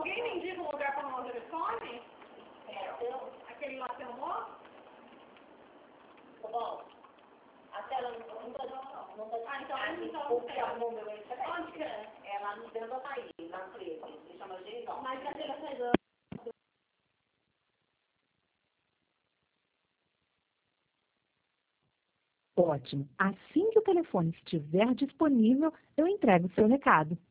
Alguém me indica um lugar para arrumar o telefone? Aquele lá que arrumou? Tá bom. A tela não tá. Então O que arrumou meu excelente. onde que é? É lá no centro da Bahia, na frente. Se chama Geridão. Mas cadê a saída? Ótimo. Assim que o telefone estiver disponível, eu entrego o seu recado.